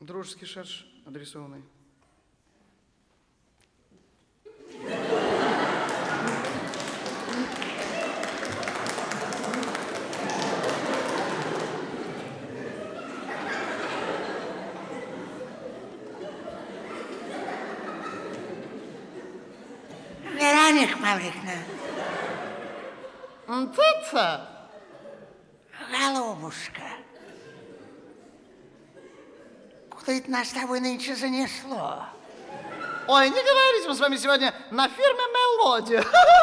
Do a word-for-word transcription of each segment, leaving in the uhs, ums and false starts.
Дружеский шарж адресованный. Вероника Маврикна. Это? Голубушка. Куда это нас с тобой нынче занесло? Ой, не говорите, мы с вами сегодня на фирме «Мелодия».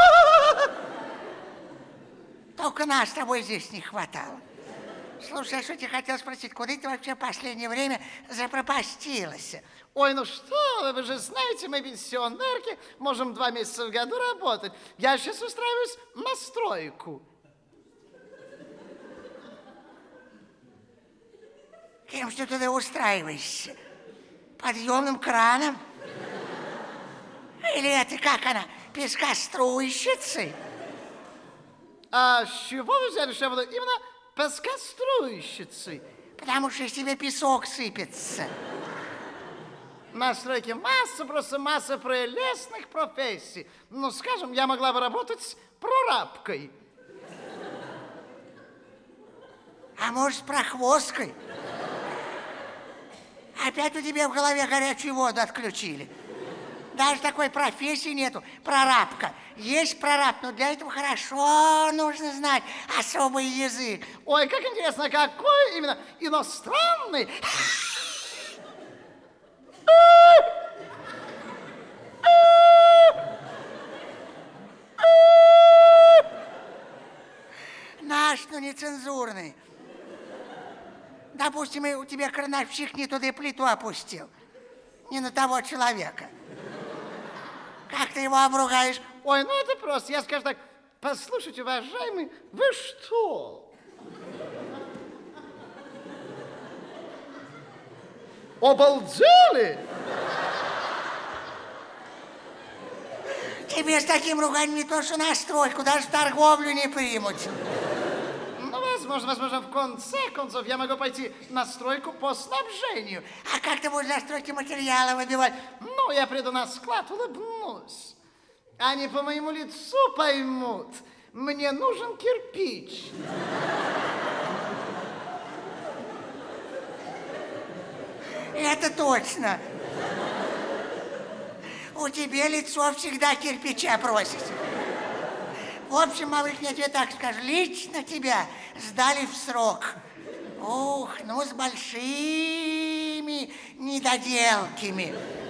Только нас с тобой здесь не хватало. Слушай, а что тебе хотел спросить, куда ты вообще в последнее время запропастилась? Ой, ну что вы, вы же знаете, мы пенсионерки, можем два месяца в году работать. Я сейчас устраиваюсь на стройку. Кем что ты устраиваешься? Подъемным краном? Или это как она, пескоструйщицей? А с чего вы взяли, что я буду именно пескоструйщицей? Потому что из тебя песок сыпется. На стройке масса, просто масса прелестных профессий. Ну, скажем, я могла бы работать с прорабкой. А может, с прохвосткой? Опять у тебя в голове горячую воду отключили. Даже такой профессии нету. Прорабка. Есть прораб, но для этого хорошо нужно знать особый язык. Ой, как интересно, какой именно иностранный? Наш, но нецензурный. Допустим, у тебя крановщик не туда плиту опустил. Не на того человека. Как ты его обругаешь? Ой, ну это просто. Я скажу так, послушайте, уважаемый, вы что? Обалдели? Тебе с таким руганием не то, что на стройку, даже в торговлю не примут. Ну, возможно, возможно, в конце концов я могу пойти на стройку по снабжению. А как ты будешь на стройке материалы выбивать? Ну, я приду на склад, улыбнусь. Они по моему лицу поймут. Мне нужен кирпич. Это точно. У тебя лицо всегда кирпича просит. В общем, Маврик, я тебе так скажу, лично тебя сдали в срок. Ух, ну с большими недоделками.